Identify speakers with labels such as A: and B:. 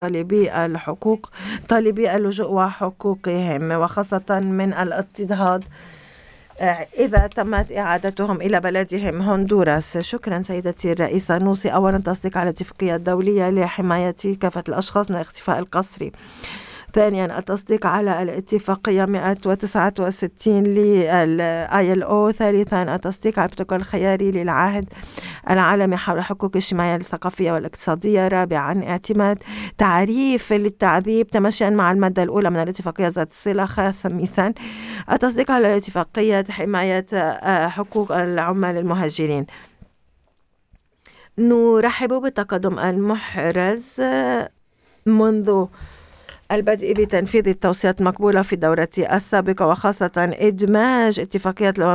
A: طالبي اللجوء وحقوقهم، وخاصة من الاضطهاد إذا تمت إعادتهم إلى بلدهم هندوراس. شكرا سيدتي الرئيسة. نوصي أولا التصديق على الاتفاقية الدولية لحماية كافة الأشخاص من الاختفاء القسري. ثانيا التصديق على الاتفاقية 169 لل ILO. ثالثا التصديق على البروتوكول الخياري للعهد العالمي حول حقوق الاجتماعية الثقافية والاقتصادية. رابعا اعتماد تعريف للتعذيب تماشيا مع المادة الأولى من الاتفاقية ذات الصلة. خامسا التصديق على اتفاقية حماية حقوق العمال المهاجرين. نرحب بالتقدم المحرز منذ البدء بتنفيذ التوصيات المقبولة في الدورة السابقة، وخاصة إدماج اتفاقية